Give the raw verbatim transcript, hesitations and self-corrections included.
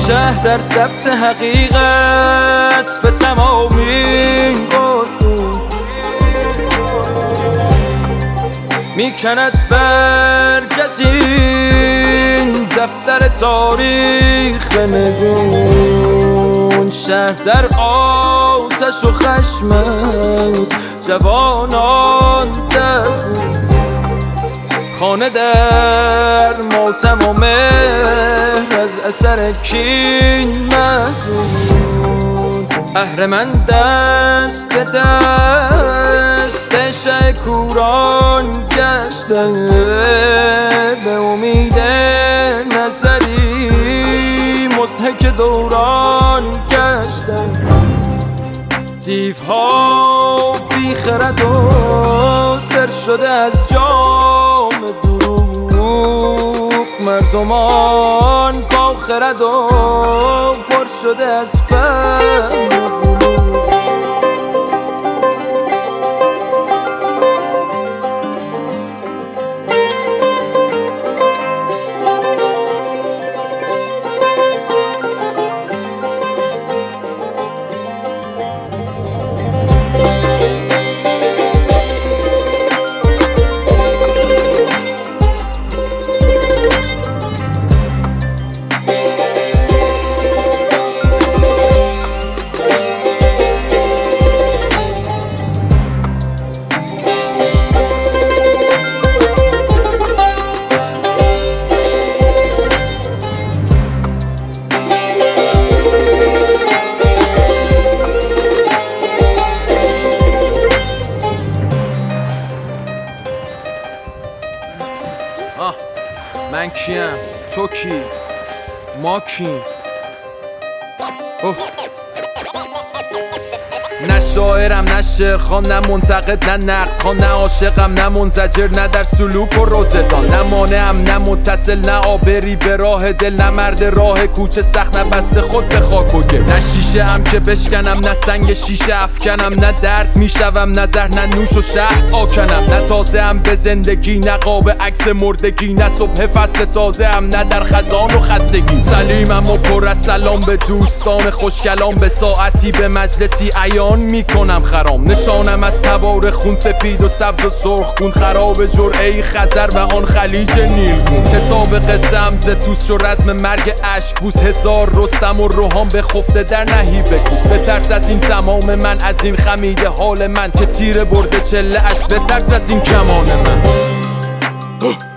شهر در ثبت حقیقت به تمامین قربون میکند برگ از این دفتر تاریخ نگون. شهر در آتش و خشم است، جوانان در خون، خانه در ماتم و مهر از اثر کین محزون. اهرمن دست به دست شکوران گشته، به امید نظری مضحک دوران گشته. دیوها بی خرد و سر شده از جام دروغ، مردمان با خرد و پر شده از فهم و بلوغ. من کیم؟ تو کی؟ ما کیم؟ اوه. نه شاعرم نه شعرخوان، نه منتقد نه نقدخوان، نه عاشقم نه منزجر، نه در سلوک و روزدان، نه مانعم نه متصل، نه آبری به راه دل، نه مرد راه کوچه سخت، نه بسته خود به خاک و گل. نه شیشه ام که بشکنم، نه سنگ شیشه افکنم، نه درد میشوم نه زهر، نه نوش و شهد آکنم، نه تازه ام به زندگی، نه قاب عکس مردگی، نه صبح فصل تازه ام، نه در خزان و خستگی. سلیمم و پر از سلام به دوستان خوشکلام، به ساعتی به مجلسی عیان میکنم خرام. نشانم از تبار خون سپید و سبز و سرخ گون، خراب جرعه خزر و آن خلیج نیلگون. کتاب قصه ام ز توس و رزم مرگ اشک بوس، هزار رستم و روحان به خفته در نهیب کوس. بترس از این تمام من، از این خمیده حال من، که تیر برده چله اش، بترس از این کمان من.